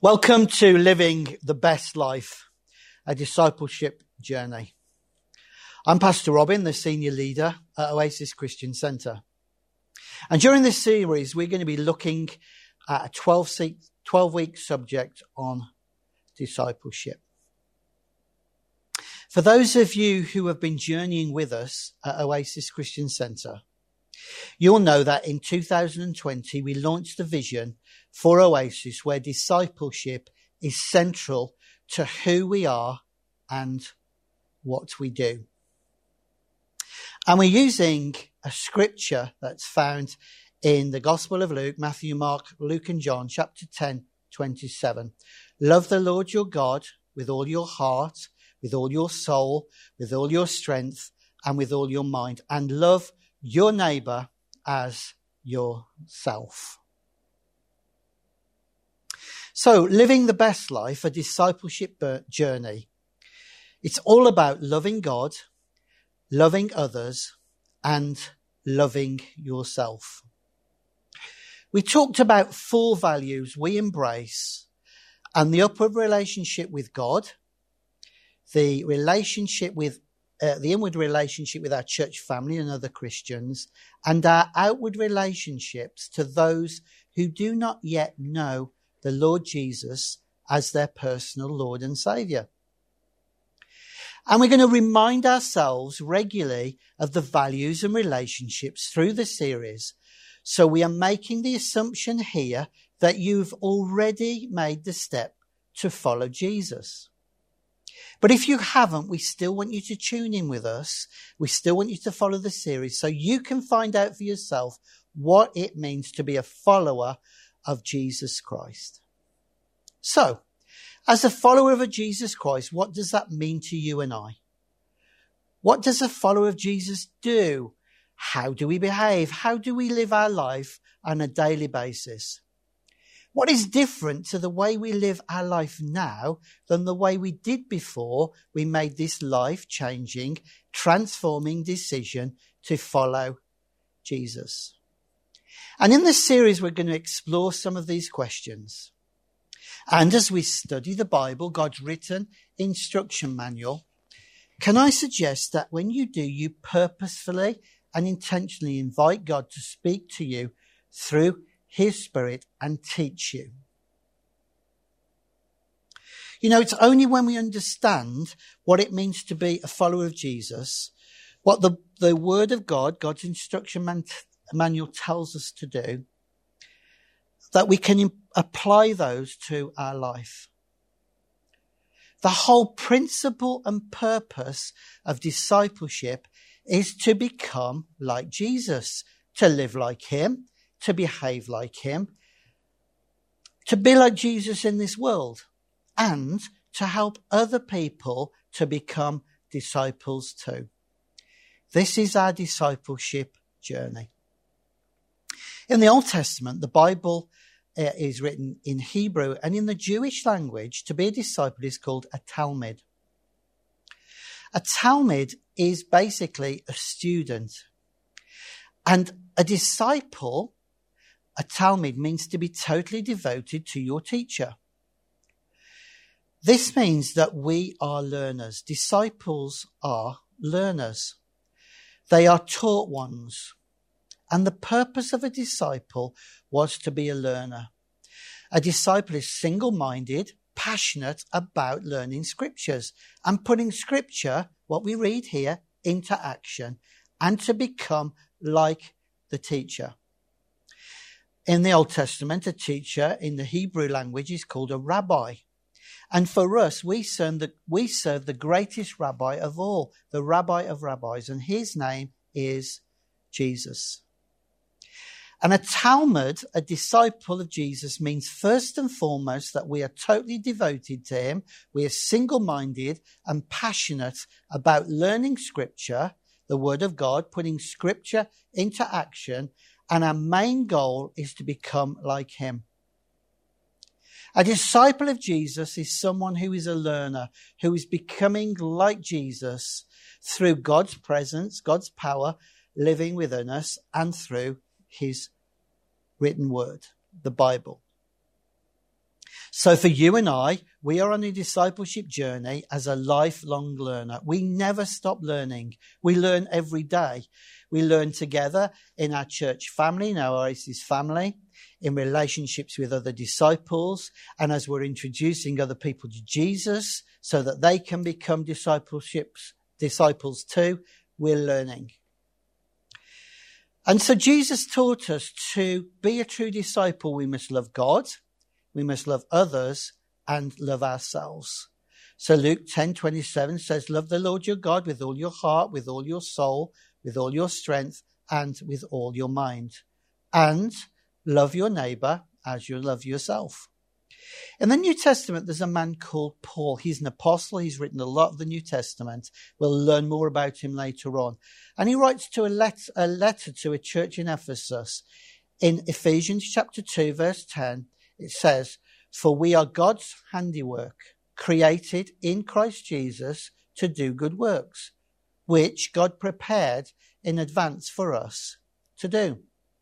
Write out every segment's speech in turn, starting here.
Welcome to Living the Best Life, a discipleship journey. I'm Pastor Robin, the senior leader at Oasis Christian Centre. And during this series, we're going to be looking at a 12-week subject on discipleship. For those of you who have been journeying with us at Oasis Christian Centre, you'll know that in 2020, we launched a vision for Oasis where discipleship is central to who we are and what we do. And we're using a scripture that's found in the Gospel of Luke, Matthew, Mark, Luke and John, chapter 10, 27. Love the Lord your God with all your heart, with all your soul, with all your strength, and with all your mind, and love your neighbour as yourself. So, living the best life, a discipleship journey, it's all about loving God, loving others, and loving yourself. We talked about 4 values we embrace, and the upward relationship with God, the relationship with the inward relationship with our church family and other Christians, and our outward relationships to those who do not yet know the Lord Jesus as their personal Lord and Saviour. And we're going to remind ourselves regularly of the values and relationships through the series. So we are making the assumption here that you've already made the step to follow Jesus. But if you haven't, we still want you to tune in with us. We still want you to follow the series so you can find out for yourself what it means to be a follower of Jesus Christ. So, as a follower of Jesus Christ, what does that mean to you and I? What does a follower of Jesus do? How do we behave? How do we live our life on a daily basis? What is different to the way we live our life now than the way we did before we made this life-changing, transforming decision to follow Jesus? And in this series, we're going to explore some of these questions. And as we study the Bible, God's written instruction manual, can I suggest that when you do, you purposefully and intentionally invite God to speak to you through His Spirit and teach you. You know, it's only when we understand what it means to be a follower of Jesus, what the Word of God, God's instruction manual tells us to do, that we can apply those to our life. The whole principle and purpose of discipleship is to become like Jesus, to live like Him, to behave like Him, to be like Jesus in this world, and to help other people to become disciples too. This is our discipleship journey. In the Old Testament, the Bible is written in Hebrew, and in the Jewish language, to be a disciple is called a Talmud. A Talmud is basically a student, and a disciple, a Talmud, means to be totally devoted to your teacher. This means that we are learners. Disciples are learners. They are taught ones. And the purpose of a disciple was to be a learner. A disciple is single-minded, passionate about learning scriptures and putting scripture, what we read here, into action and to become like the teacher. In the Old Testament, a teacher in the Hebrew language is called a rabbi. And for us, we serve the greatest rabbi of all, the Rabbi of Rabbis, and his name is Jesus. And a Talmud, a disciple of Jesus, means first and foremost that we are totally devoted to Him. We are single-minded and passionate about learning Scripture, the Word of God, putting Scripture into action, and our main goal is to become like Him. A disciple of Jesus is someone who is a learner, who is becoming like Jesus through God's presence, God's power, living within us, and through His written word, the Bible. So for you and I, we are on a discipleship journey as a lifelong learner. We never stop learning. We learn every day. We learn together in our church family, in our Oasis family, in relationships with other disciples, and as we're introducing other people to Jesus so that they can become disciples too, we're learning. And so Jesus taught us to be a true disciple. We must love God, we must love others, and love ourselves. So Luke 10:27 says, love the Lord your God with all your heart, with all your soul, with all your strength, and with all your mind. And love your neighbour as you love yourself. In the New Testament, there's a man called Paul. He's an apostle. He's written a lot of the New Testament. We'll learn more about him later on. And he writes to a letter to a church in Ephesus. In Ephesians chapter 2, verse 10, it says, for we are God's handiwork, created in Christ Jesus to do good works, which God prepared in advance for us to do.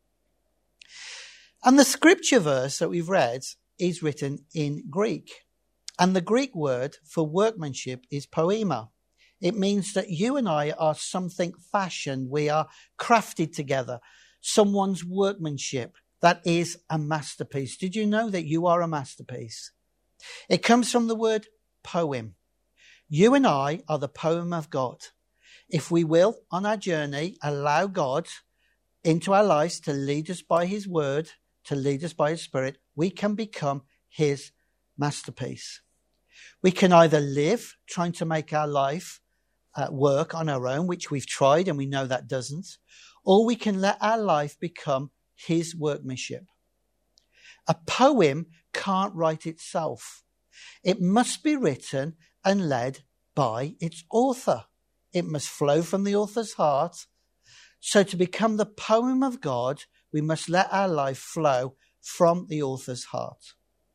And the scripture verse that we've read is written in Greek. And the Greek word for workmanship is poema. It means that you and I are something fashioned. We are crafted together. Someone's workmanship. That is a masterpiece. Did you know that you are a masterpiece? It comes from the word poem. You and I are the poem of God. If we will, on our journey, allow God into our lives to lead us by his word, to lead us by his spirit, we can become his masterpiece. We can either live trying to make our life work on our own, which we've tried and we know that doesn't, or we can let our life become his workmanship. A poem can't write itself. It must be written and led by its author. It must flow from the author's heart. So to become the poem of God, we must let our life flow from the author's heart.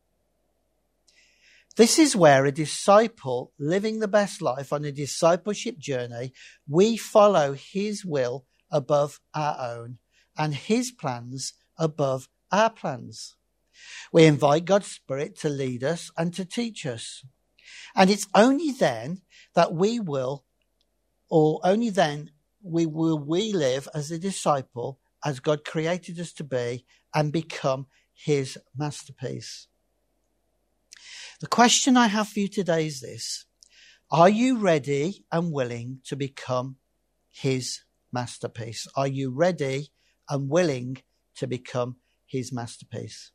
This is where a disciple living the best life on a discipleship journey, we follow his will above our own and his plans above our plans. We invite God's Spirit to lead us and to teach us. And it's only then that we live as a disciple, as God created us to be, and become his masterpiece. The question I have for you today is this: are you ready and willing to become his masterpiece? Are you ready and willing to become his masterpiece?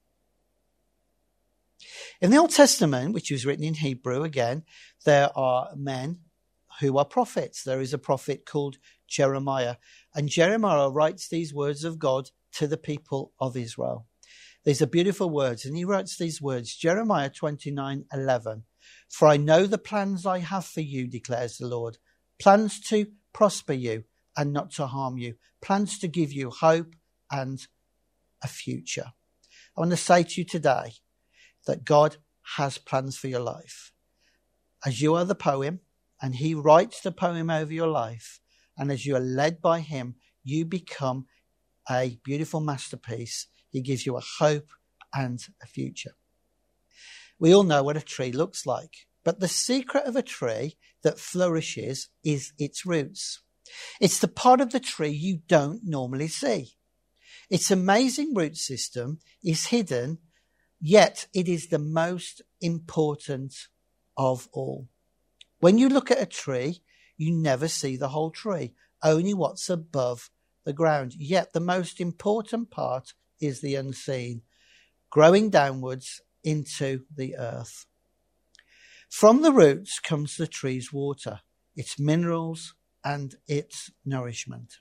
In the Old Testament, which was written in Hebrew again, there are men who are prophets. There is a prophet called Jeremiah, and Jeremiah writes these words of God to the people of Israel. These are beautiful words, and he writes these words, Jeremiah 29:11. For I know the plans I have for you, declares the Lord, plans to prosper you and not to harm you, plans to give you hope and a future. I want to say to you today that God has plans for your life. As you are the poem, and he writes the poem over your life, and as you are led by him, you become a beautiful masterpiece. He gives you a hope and a future. We all know what a tree looks like, but the secret of a tree that flourishes is its roots. It's the part of the tree you don't normally see. Its amazing root system is hidden, yet it is the most important of all. When you look at a tree, you never see the whole tree, only what's above the ground. Yet the most important part is the unseen, growing downwards into the earth. From the roots comes the tree's water, its minerals, and its nourishment.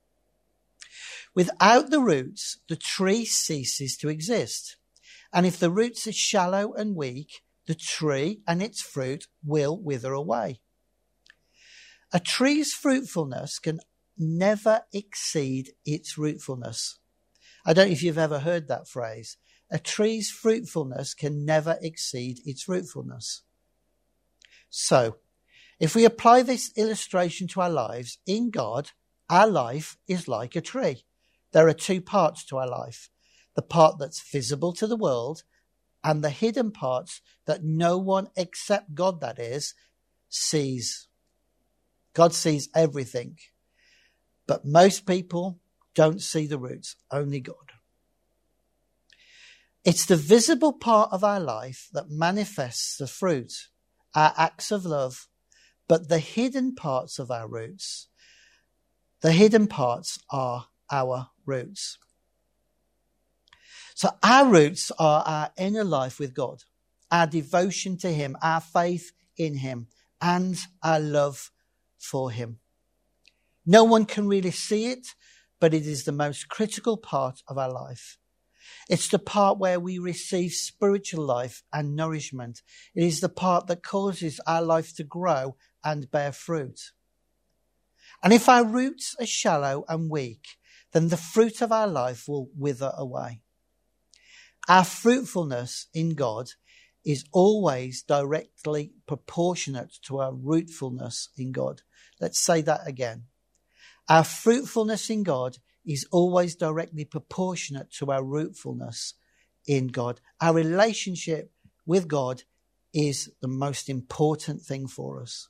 Without the roots, the tree ceases to exist. And if the roots are shallow and weak, the tree and its fruit will wither away. A tree's fruitfulness can never exceed its rootfulness. I don't know if you've ever heard that phrase. A tree's fruitfulness can never exceed its rootfulness. So, if we apply this illustration to our lives, in God, our life is like a tree. There are two parts to our life. The part that's visible to the world and the hidden parts that no one except God, that is, sees. God sees everything, but most people don't see the roots, only God. It's the visible part of our life that manifests the fruit, our acts of love, but the hidden parts of our roots, the hidden parts are our roots. So our roots are our inner life with God, our devotion to him, our faith in him, and our love for him. No one can really see it, but it is the most critical part of our life. It's the part where we receive spiritual life and nourishment. It is the part that causes our life to grow and bear fruit. And if our roots are shallow and weak, then the fruit of our life will wither away. Our fruitfulness in God is always directly proportionate to our rootfulness in God. Let's say that again. Our fruitfulness in God is always directly proportionate to our rootfulness in God. Our relationship with God is the most important thing for us.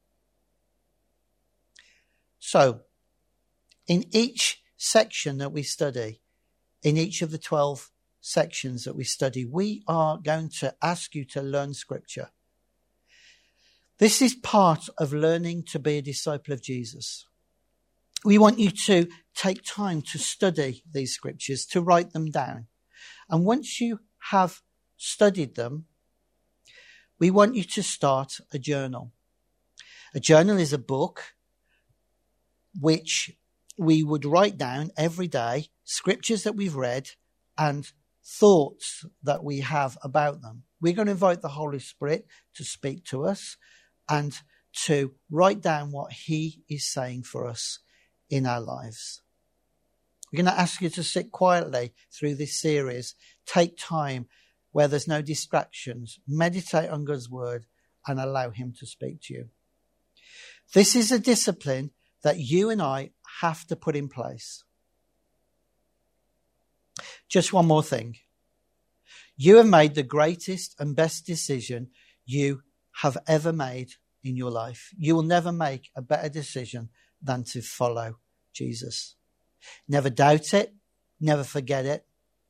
So, in each section that we study, in each of the 12 sections that we study, we are going to ask you to learn Scripture. This is part of learning to be a disciple of Jesus. We want you to take time to study these Scriptures, to write them down. And once you have studied them, we want you to start a journal. A journal is a book which we would write down every day, scriptures that we've read and thoughts that we have about them. We're going to invite the Holy Spirit to speak to us and to write down what he is saying for us in our lives. We're going to ask you to sit quietly through this series. Take time where there's no distractions. Meditate on God's word and allow him to speak to you. This is a discipline that you and I have to put in place. Just one more thing. You have made the greatest and best decision you have ever made in your life. You will never make a better decision than to follow Jesus. Never doubt it. Never forget it.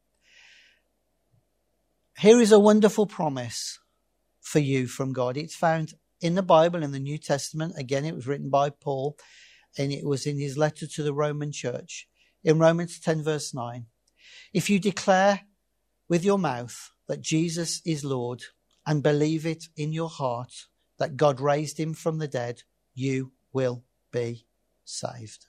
Here is a wonderful promise for you from God. It's found in the Bible, in the New Testament. Again, it was written by Paul, and it was in his letter to the Roman church. In Romans 10 verse 9, if you declare with your mouth that Jesus is Lord and believe it in your heart that God raised him from the dead, you will be saved.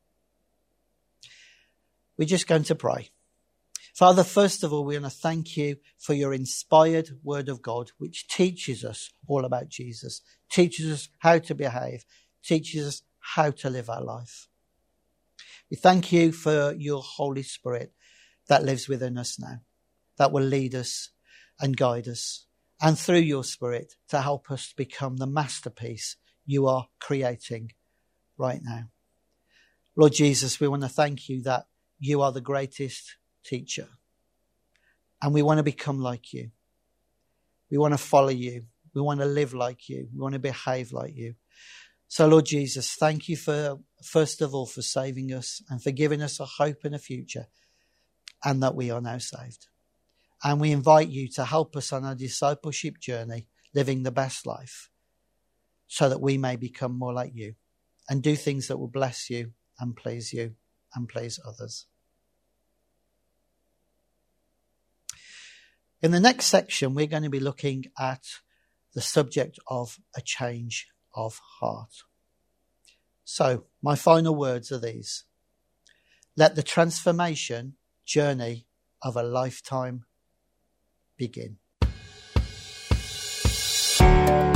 We're just going to pray. Father, first of all, we want to thank you for your inspired word of God, which teaches us all about Jesus, teaches us how to behave, teaches us how to live our life. We thank you for your Holy Spirit that lives within us now, that will lead us and guide us, and through your Spirit to help us become the masterpiece you are creating right now. Lord Jesus, we want to thank you that you are the greatest teacher, and we want to become like you. We want to follow you. We want to live like you. We want to behave like you. So, Lord Jesus, thank you for, first of all, for saving us and for giving us a hope and a future, and that we are now saved. And we invite you to help us on our discipleship journey, living the best life, so that we may become more like you and do things that will bless you and please others. In the next section, we're going to be looking at the subject of a change of heart. So, my final words are these. Let the transformation journey of a lifetime begin.